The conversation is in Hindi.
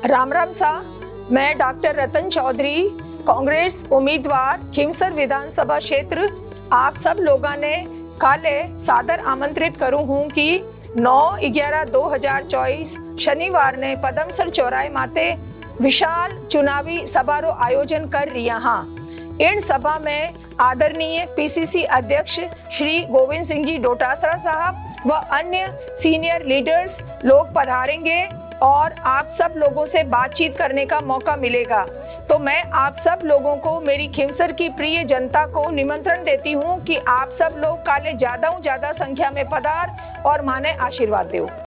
राम राम सा। मैं डॉक्टर रतन चौधरी, कांग्रेस उम्मीदवार खींवसर विधानसभा क्षेत्र, आप सब लोगों ने काले सादर आमंत्रित करूं हूं कि 9/11/2024 शनिवार ने पदमसर चौराहे माते विशाल चुनावी समारोह आयोजन कर रिया हाँ। इन सभा में आदरणीय पीसीसी अध्यक्ष श्री गोविंद सिंह जी डोटासरा साहब व अन्य सीनियर लीडर्स लोग पधारेंगे और आप सब लोगों से बातचीत करने का मौका मिलेगा। तो मैं आप सब लोगों को, मेरी खींवसर की प्रिय जनता को निमंत्रण देती हूँ कि आप सब लोग काले ज्यादा संख्या में पधार और माने आशीर्वाद दो।